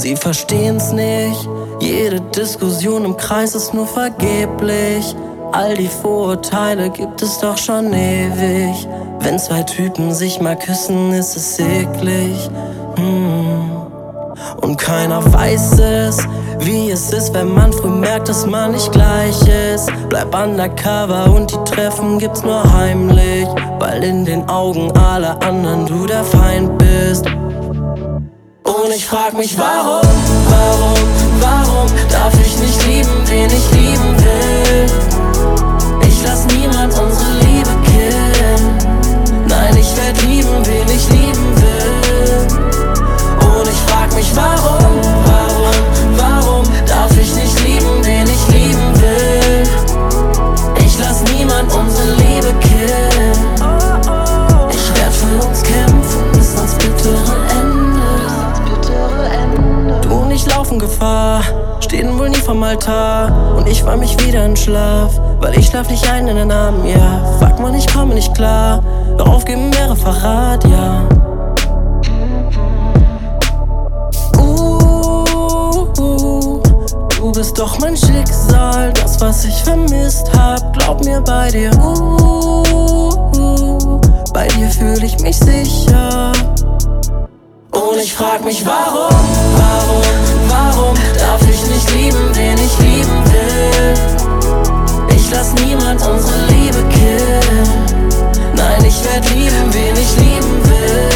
Sie verstehen's nicht, jede Diskussion im Kreis ist nur vergeblich. All die Vorurteile gibt es doch schon ewig. Wenn zwei Typen sich mal küssen, ist es eklig. Und keiner weiß es, wie es ist, wenn man früh merkt, dass man nicht gleich ist. Bleib undercover und die Treffen gibt's nur heimlich, weil in den Augen aller anderen du der Feind bist. Und ich frag mich, warum darf ich nicht lieben, wen ich lieben will? Ich lass niemand unsere Liebe killen. Nein, ich werd lieben, wen ich lieben will. Und ich frag mich, warum darf ich nicht lieben, wen ich lieben will? Ich lass niemand unsere Liebe killen. Ich werd für uns kämpfen bis ans bittere Ende. Du und ich laufen Gefahr, stehen wohl nie vom Altar. Und ich fall mich wieder in Schlaf, weil ich schlaf nicht ein in den Armen, ja. Fuck man, ich komme nicht klar, doch aufgeben wäre Verrat, ja. Du bist doch mein Schicksal, das was ich vermisst hab, glaub mir bei dir. Bei dir fühl ich mich sicher. Und ich frag mich, warum darf ich nicht lieben, wen ich lieben will? Ich lass niemand unsere Liebe killen. Nein, ich werd lieben, wen ich lieben will.